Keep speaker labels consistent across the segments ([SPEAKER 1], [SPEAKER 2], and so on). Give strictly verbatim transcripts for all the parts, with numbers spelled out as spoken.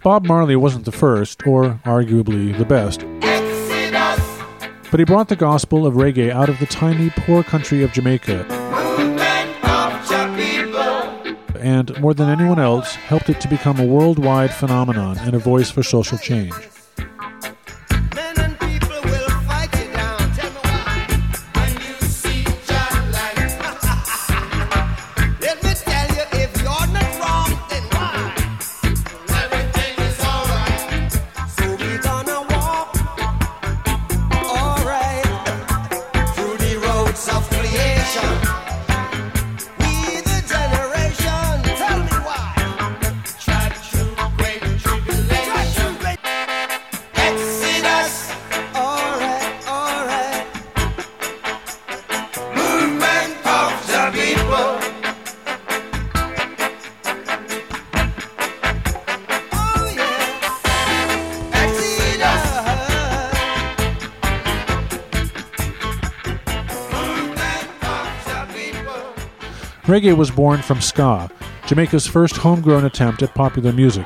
[SPEAKER 1] Bob Marley wasn't the first, or arguably the best, but he brought the gospel of reggae out of the tiny, poor country of Jamaica, and, more than anyone else, helped it to become a worldwide phenomenon and a voice for social change. Reggae was born from ska, Jamaica's first homegrown attempt at popular music.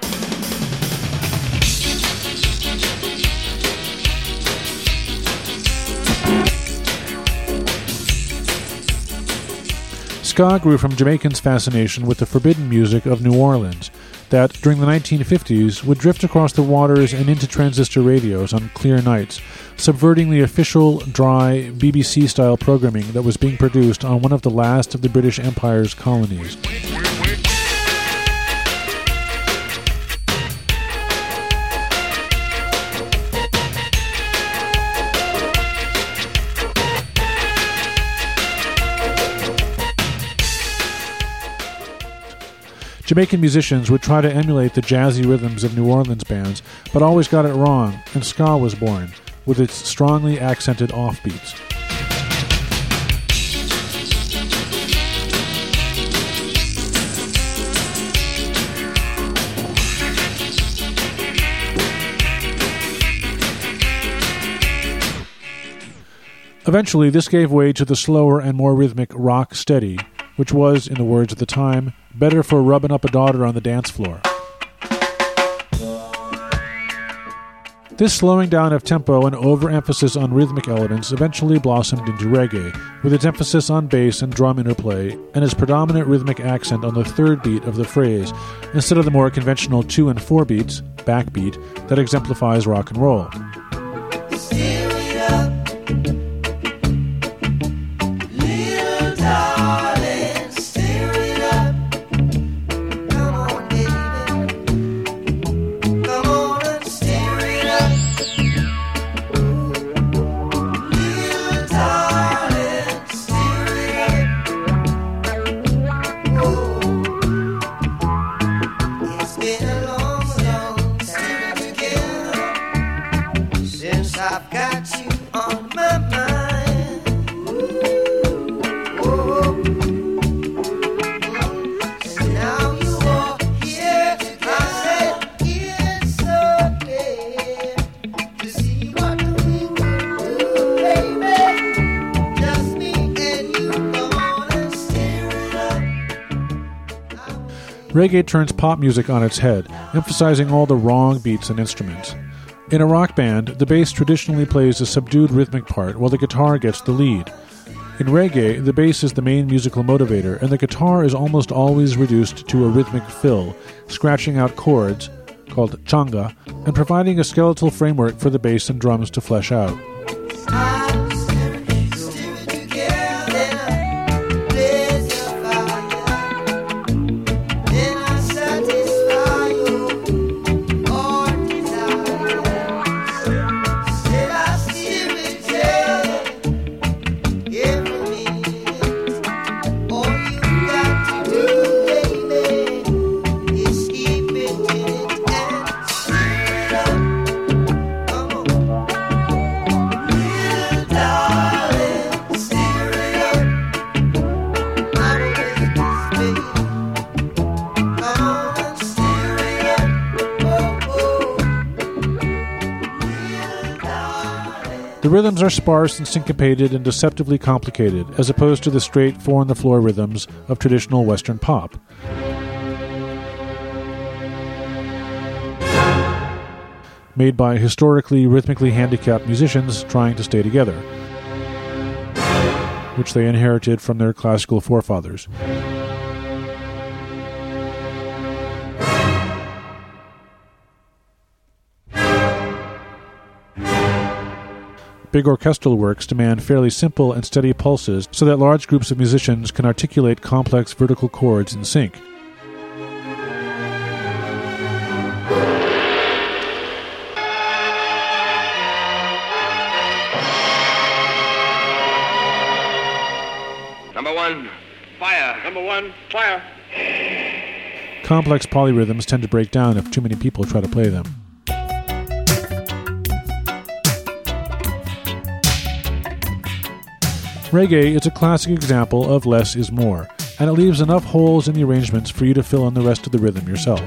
[SPEAKER 1] Ska grew from Jamaicans' fascination with the forbidden music of New Orleans, that, during the nineteen fifties, would drift across the waters and into transistor radios on clear nights, subverting the official, dry, B B C-style programming that was being produced on one of the last of the British Empire's colonies. Jamaican musicians would try to emulate the jazzy rhythms of New Orleans bands, but always got it wrong, and ska was born, with its strongly accented offbeats. Eventually, this gave way to the slower and more rhythmic rock steady, which was, in the words of the time, better for rubbing up a daughter on the dance floor. This slowing down of tempo and overemphasis on rhythmic elements eventually blossomed into reggae, with its emphasis on bass and drum interplay, and its predominant rhythmic accent on the third beat of the phrase, instead of the more conventional two and four beats, backbeat, that exemplifies rock and roll. Reggae turns pop music on its head, emphasizing all the wrong beats and instruments. In a rock band, the bass traditionally plays a subdued rhythmic part while the guitar gets the lead. In reggae, the bass is the main musical motivator, and the guitar is almost always reduced to a rhythmic fill, scratching out chords, called changa, and providing a skeletal framework for the bass and drums to flesh out. The rhythms are sparse and syncopated and deceptively complicated, as opposed to the straight four-on-the-floor rhythms of traditional Western pop. made by historically rhythmically handicapped musicians trying to stay together, which they inherited from their classical forefathers. Big orchestral works demand fairly simple and steady pulses so that large groups of musicians can articulate complex vertical chords in sync.
[SPEAKER 2] Number one, fire. Number one, fire.
[SPEAKER 1] Complex polyrhythms tend to break down if too many people try to play them. Reggae is a classic example of less is more, and it leaves enough holes in the arrangements for you to fill in the rest of the rhythm yourself.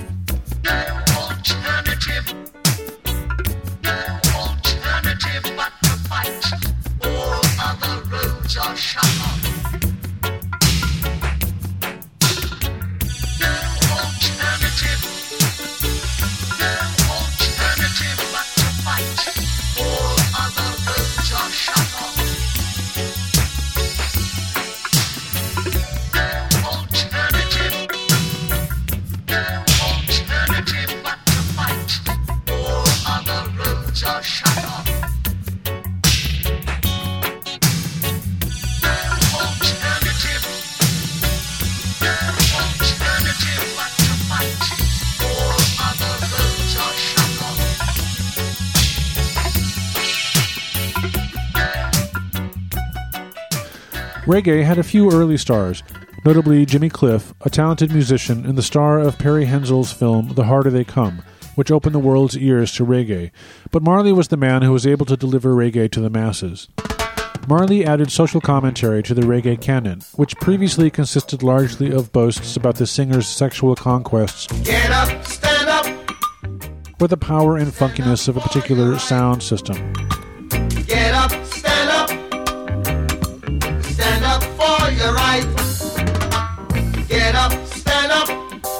[SPEAKER 1] Reggae had a few early stars, notably Jimmy Cliff, a talented musician and the star of Perry Hensel's film The Harder They Come, which opened the world's ears to reggae. But Marley was the man who was able to deliver reggae to the masses. Marley added social commentary to the reggae canon, which previously consisted largely of boasts about the singer's sexual conquests,
[SPEAKER 3] Get up, stand up,
[SPEAKER 1] or the power and funkiness of a particular sound system.
[SPEAKER 3] get up, stand up, stand up for your right. Get up, stand up,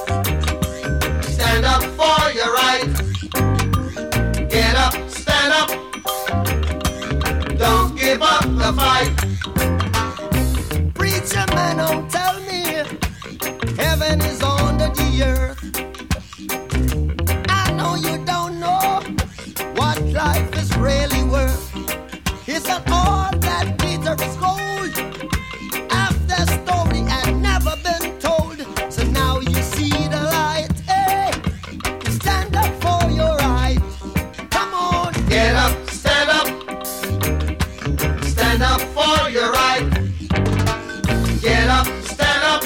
[SPEAKER 3] stand up for your right. Get up, stand up, don't give up the fight. Preacher man, don't tell me heaven is under the earth. I know you don't know what life is really worth. It's not all that glitters is gold. Half the story had never been told. So now you see the light. Hey, stand up for your right. Come on, get up, stand up, stand up for your right. Get up, stand up,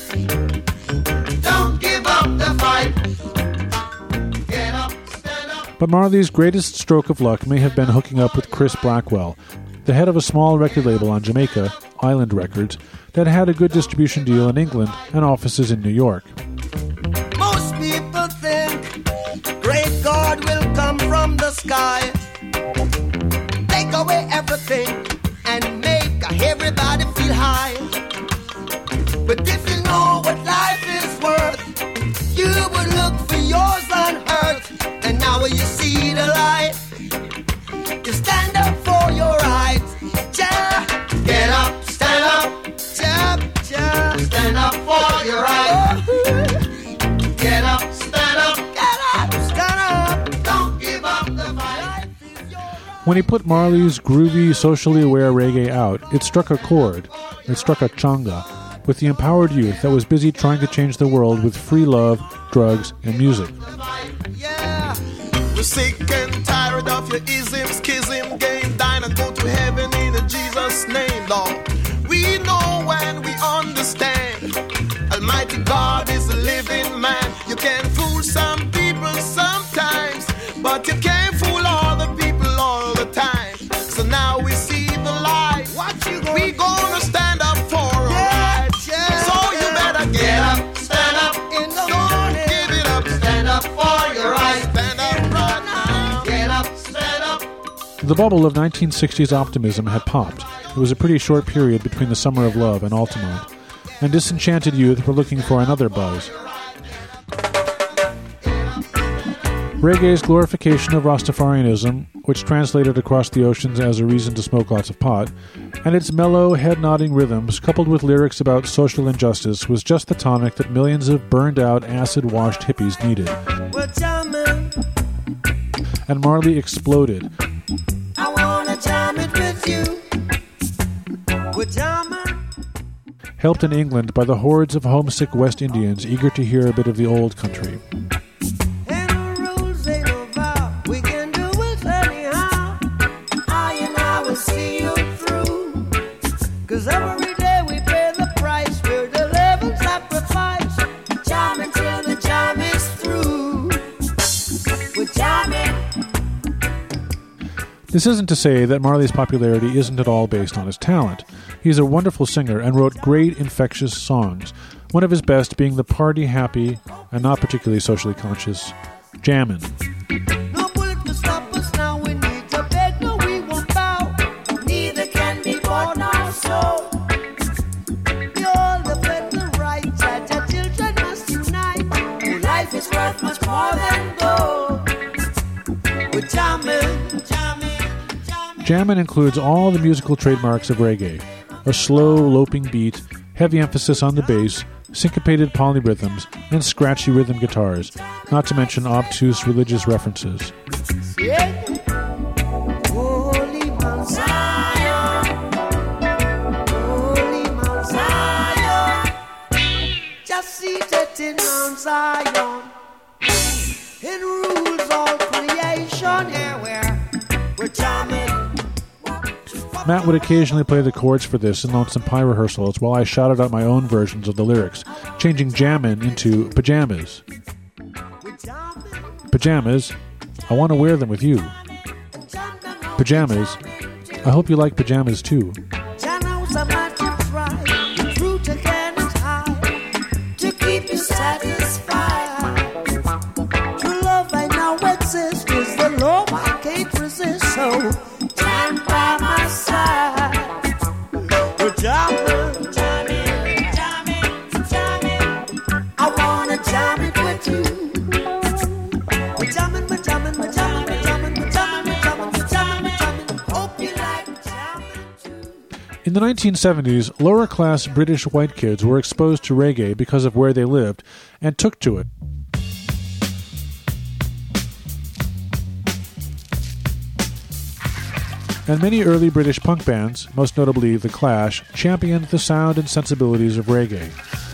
[SPEAKER 3] don't give up the fight. Get up, stand up.
[SPEAKER 1] But Marley's greatest stroke of luck may have been hooking up with Chris Blackwell, the head of a small record label on Jamaica, Island Records, that had a good distribution deal in England and offices in New York.
[SPEAKER 3] Most people think great God will come from the sky, take away everything and make everybody feel high. But if you know what life is worth, you would look for yours on earth. And now you see the light, you stand up for your rights. Ja, get up, stand up, ja, ja, stand up for your rights. Get up, stand up, get up, stand up, don't give up the fight.
[SPEAKER 1] When he put Marley's groovy, socially aware reggae out, it struck a chord, it struck a changa, with the empowered youth that was busy trying to change the world with free love, drugs, and music.
[SPEAKER 3] Yeah. We're sick and tired of your ism, schism, game, dine and go to heaven in Jesus' name, Lord. We know and we understand Almighty God is a living man. You can fool some people sometimes, but you can't fool all the people all the time. So now we see the light. What you gonna we gonna stand up for our rights. Yeah. So you better get up, stand up in the morning. Give it up, stand up for your rights. Stand up right now. Get up, stand up.
[SPEAKER 1] The bubble of nineteen sixties optimism had popped. It was a pretty short period between the Summer of Love and Altamont, and disenchanted youth were looking for another buzz. Reggae's glorification of Rastafarianism, which translated across the oceans as a reason to smoke lots of pot, and its mellow, head-nodding rhythms, coupled with lyrics about social injustice, was just the tonic that millions of burned-out, acid-washed hippies needed. And Marley exploded.
[SPEAKER 3] I wanna jam it with you. We're jamming.
[SPEAKER 1] Helped in England by the hordes of homesick West Indians eager to hear a bit of the old country.
[SPEAKER 3] Every day we pay the price, we're the living sacrifice. Jamming till the jam is through. We're jamming.
[SPEAKER 1] This isn't to say that Marley's popularity isn't at all based on his talent. He's a wonderful singer and wrote great, infectious songs, one of his best being the party-happy and not particularly socially conscious Jammin'.
[SPEAKER 3] No bullet to stop us now, we need to beg, no we won't bow. Neither can be bought nor sold. We all defend the right, that our children must unite. Oh, life is worth much more than gold. We're jamming, jamming, jamming.
[SPEAKER 1] Jammin' includes all the musical trademarks of reggae. A slow, loping beat, heavy emphasis on the bass, syncopated polyrhythms, and scratchy rhythm guitars, not to mention obtuse religious references.
[SPEAKER 3] Yeah. Holy Mount Zion, Holy Mount Zion, just seated in Mount Zion, it rules all creation. Here where we're jamming.
[SPEAKER 1] Matt would occasionally play the chords for this in Lonesome Pie rehearsals while I shouted out my own versions of the lyrics, changing jammin' into pajamas. Pajamas, I want to wear them with you. Pajamas, I hope you like pajamas too.
[SPEAKER 3] To keep you satisfied. True love I now exist is the love I can't resist. So stand by my side. We're jamming, jamming, jamming, jamming. I wanna jam it with you. We're jamming, we're jamming, we're jamming, we're jamming, we're jamming, we're jamming, we're jamming, we're jamming. Hope you like jamming too.
[SPEAKER 1] In the nineteen seventies, lower-class British white kids were exposed to reggae because of where they lived and took to it. And many early British punk bands, most notably The Clash, championed the sound and sensibilities of reggae.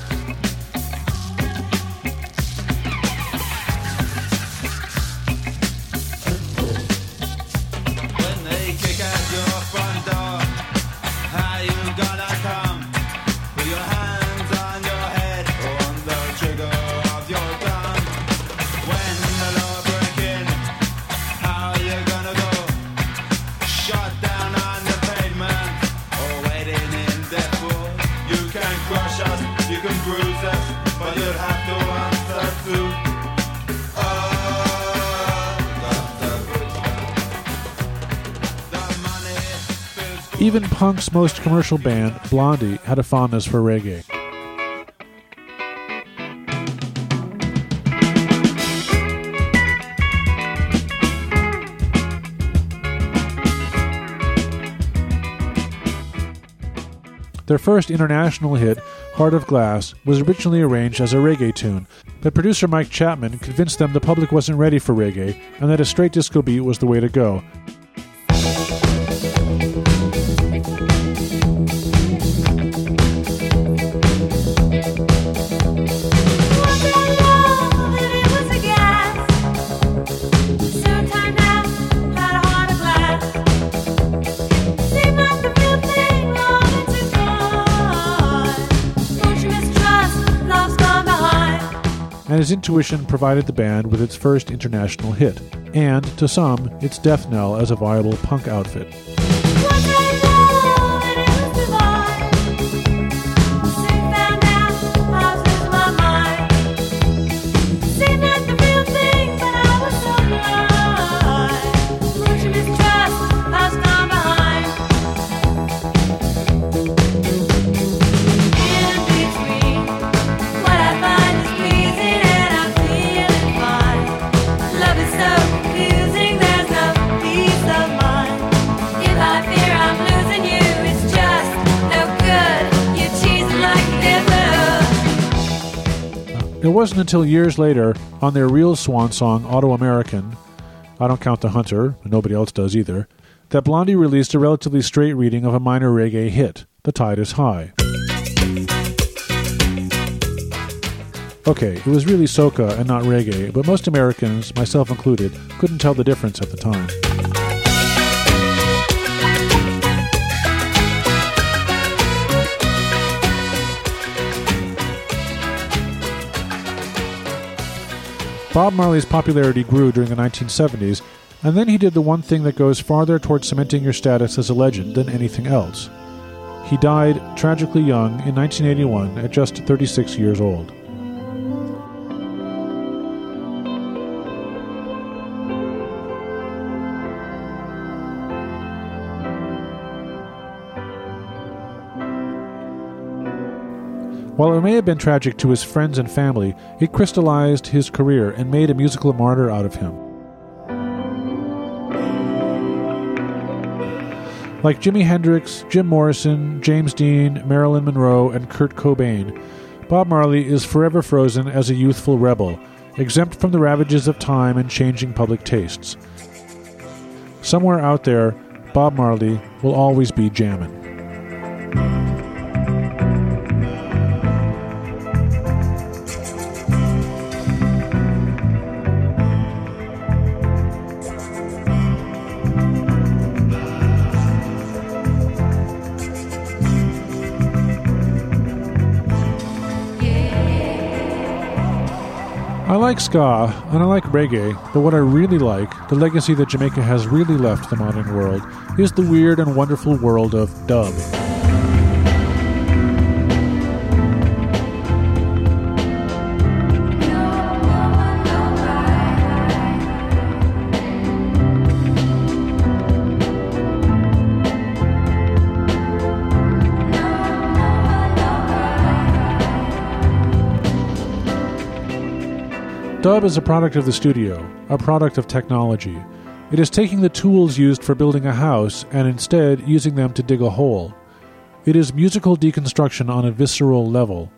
[SPEAKER 4] When they kick at your front door, how you gonna come? With your hands on your head, on the trigger of your gun. When the law break in, how you gonna go? Shot down on the pavement, or waiting in death wood. You can crush us, you can bruise us, but you'll have to answer to.
[SPEAKER 1] Even punk's most commercial band, Blondie, had a fondness for reggae. Their first international hit, Heart of Glass, was originally arranged as a reggae tune, but producer Mike Chapman convinced them the public wasn't ready for reggae and that a straight disco beat was the way to go. And his intuition provided the band with its first international hit, and, to some, its death knell as a viable punk outfit.
[SPEAKER 5] Love is
[SPEAKER 1] It wasn't until years later, on their real swan song, Auto-American, I don't count the Hunter, and nobody else does either, that Blondie released a relatively straight reading of a minor reggae hit, The Tide is High. Okay, it was really soca and not reggae, but most Americans, myself included, couldn't tell the difference at the time. Bob Marley's popularity grew during the nineteen seventies, and then he did the one thing that goes farther towards cementing your status as a legend than anything else. He died tragically young in nineteen eighty-one at just thirty-six years old. While it may have been tragic to his friends and family, it crystallized his career and made a musical martyr out of him. Like Jimi Hendrix, Jim Morrison, James Dean, Marilyn Monroe, and Kurt Cobain, Bob Marley is forever frozen as a youthful rebel, exempt from the ravages of time and changing public tastes. Somewhere out there, Bob Marley will always be jammin'. I like ska, and I like reggae, but what I really like, the legacy that Jamaica has really left the modern world, is the weird and wonderful world of dub. Dub is a product of the studio, a product of technology. It is taking the tools used for building a house and instead using them to dig a hole. It is musical deconstruction on a visceral level.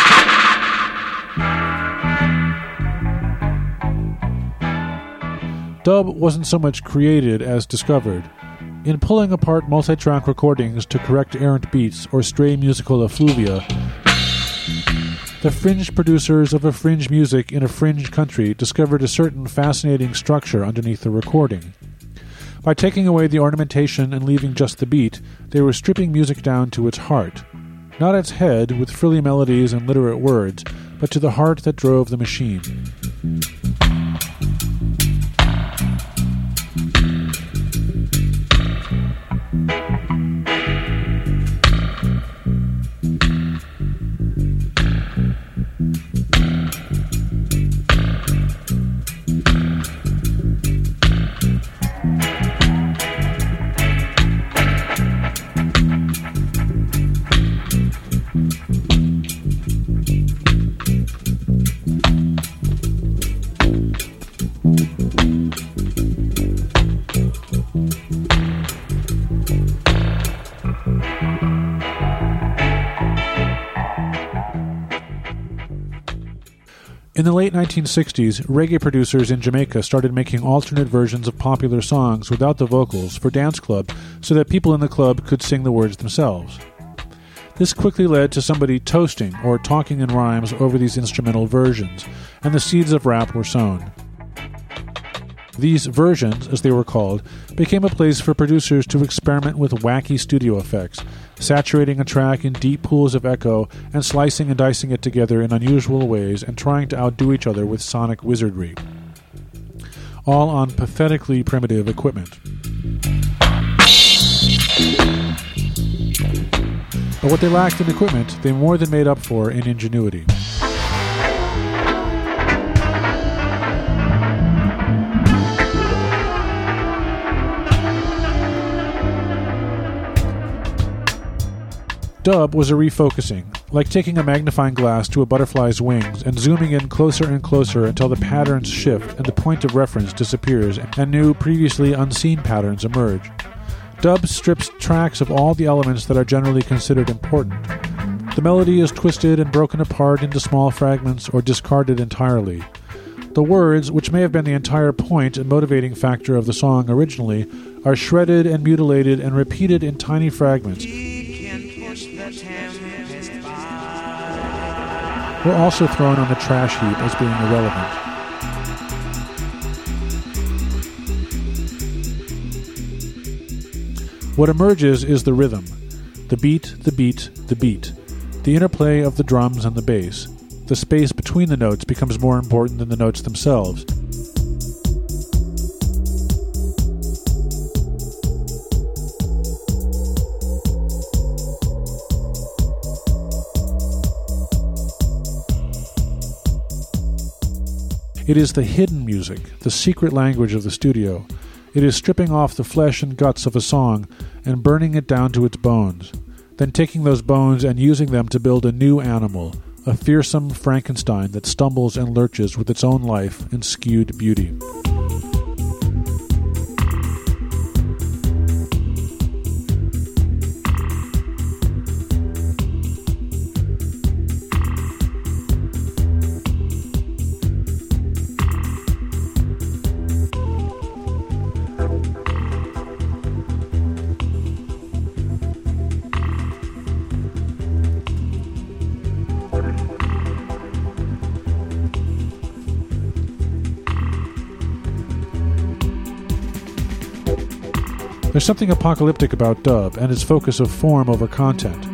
[SPEAKER 1] Dub wasn't so much created as discovered. In pulling apart multi-track recordings to correct errant beats or stray musical effluvia, the fringe producers of a fringe music in a fringe country discovered a certain fascinating structure underneath the recording. By taking away the ornamentation and leaving just the beat, they were stripping music down to its heart. Not its head, with frilly melodies and literate words, but to the heart that drove the machine. In the late nineteen sixties, reggae producers in Jamaica started making alternate versions of popular songs without the vocals for dance clubs so that people in the club could sing the words themselves. This quickly led to somebody toasting or talking in rhymes over these instrumental versions, and the seeds of rap were sown. These versions, as they were called, became a place for producers to experiment with wacky studio effects, saturating a track in deep pools of echo and slicing and dicing it together in unusual ways and trying to outdo each other with sonic wizardry. All on pathetically primitive equipment. But what they lacked in equipment, they more than made up for in ingenuity. Dub was a refocusing, like taking a magnifying glass to a butterfly's wings and zooming in closer and closer until the patterns shift and the point of reference disappears and new, previously unseen patterns emerge. Dub strips tracks of all the elements that are generally considered important. The melody is twisted and broken apart into small fragments or discarded entirely. The words, which may have been the entire point and motivating factor of the song originally, are shredded and mutilated and repeated in tiny fragments. Were also thrown on the trash heap as being irrelevant. What emerges is the rhythm. The beat, the beat, the beat. The interplay of the drums and the bass. The space between the notes becomes more important than the notes themselves. It is the hidden music, the secret language of the studio. It is stripping off the flesh and guts of a song and burning it down to its bones, then taking those bones and using them to build a new animal, a fearsome Frankenstein that stumbles and lurches with its own life and skewed beauty. There's something apocalyptic about dub and its focus of form over content.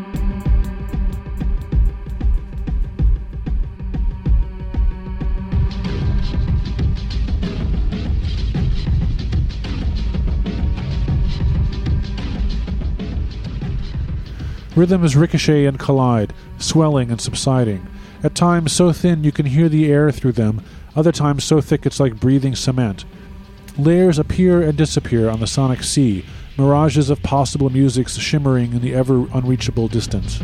[SPEAKER 1] Rhythms ricochet and collide, swelling and subsiding. At times so thin you can hear the air through them, other times so thick it's like breathing cement. Layers appear and disappear on the sonic sea, mirages of possible musics shimmering in the ever-unreachable distance.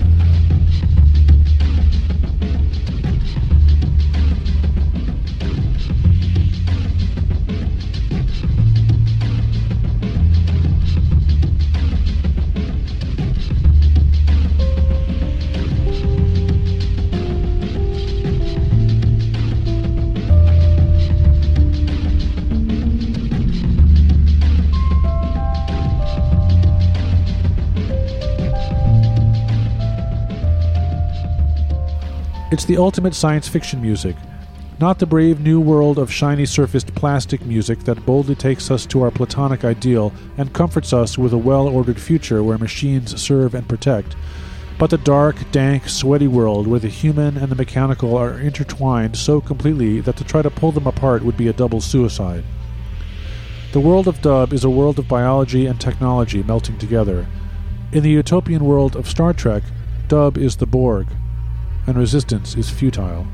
[SPEAKER 1] It's the ultimate science fiction music, not the brave new world of shiny-surfaced plastic music that boldly takes us to our platonic ideal and comforts us with a well-ordered future where machines serve and protect, but the dark, dank, sweaty world where the human and the mechanical are intertwined so completely that to try to pull them apart would be a double suicide. The world of dub is a world of biology and technology melting together. In the utopian world of Star Trek, dub is the Borg, and resistance is futile.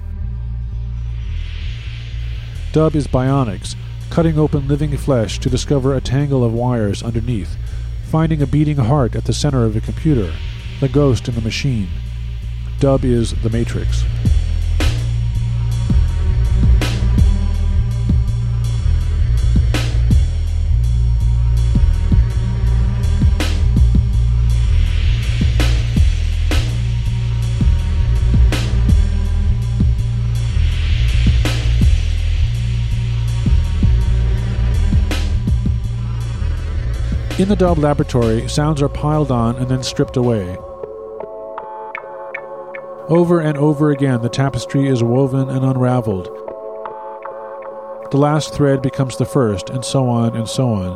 [SPEAKER 1] Dub is bionics, cutting open living flesh to discover a tangle of wires underneath, finding a beating heart at the center of a computer, the ghost in the machine. Dub is the Matrix. In the dub laboratory, sounds are piled on and then stripped away. Over and over again, the tapestry is woven and unraveled. The last thread becomes the first, and so on and so on.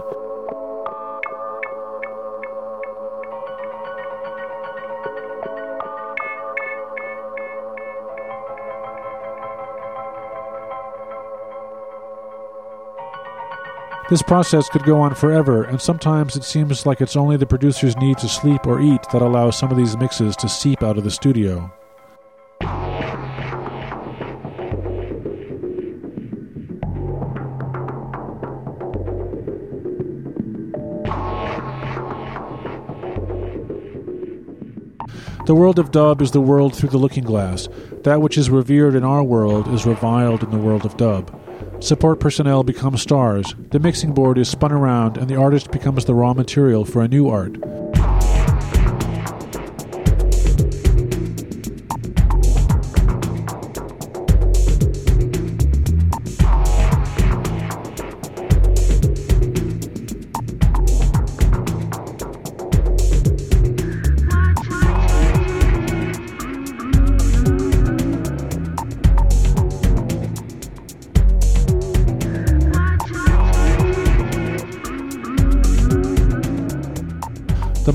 [SPEAKER 1] This process could go on forever, and sometimes it seems like it's only the producer's need to sleep or eat that allows some of these mixes to seep out of the studio. The world of dub is the world through the looking glass. That which is revered in our world is reviled in the world of dub. Support personnel become stars, the mixing board is spun around, and the artist becomes the raw material for a new art.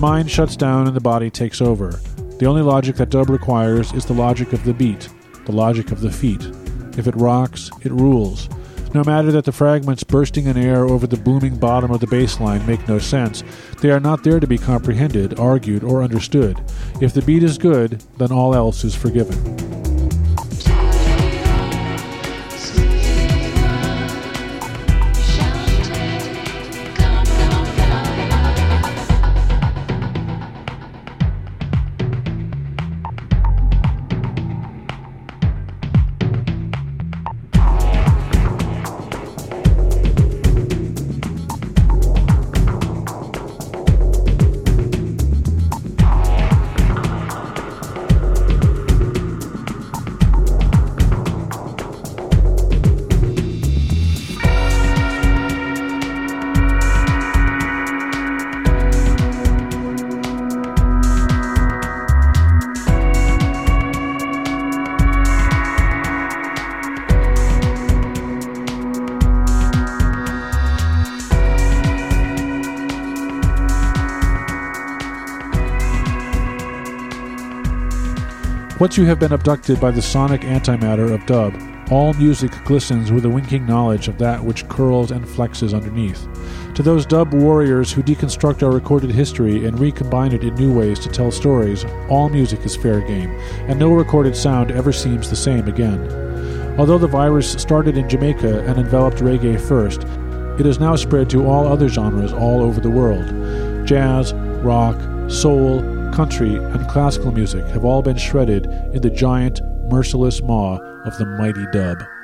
[SPEAKER 1] mind shuts down and the body takes over. The only logic that dub requires is the logic of the beat, the logic of the feet. If it rocks, it rules. No matter that the fragments bursting in air over the booming bottom of the bass line make no sense, they are not there to be comprehended, argued, or understood. If the beat is good, then all else is forgiven. Once you have been abducted by the sonic antimatter of dub, all music glistens with a winking knowledge of that which curls and flexes underneath. To those dub warriors who deconstruct our recorded history and recombine it in new ways to tell stories, all music is fair game, and no recorded sound ever seems the same again. Although the virus started in Jamaica and enveloped reggae first, it has now spread to all other genres all over the world. Jazz, rock, soul, country, and classical music have all been shredded in the giant, merciless maw of the mighty dub.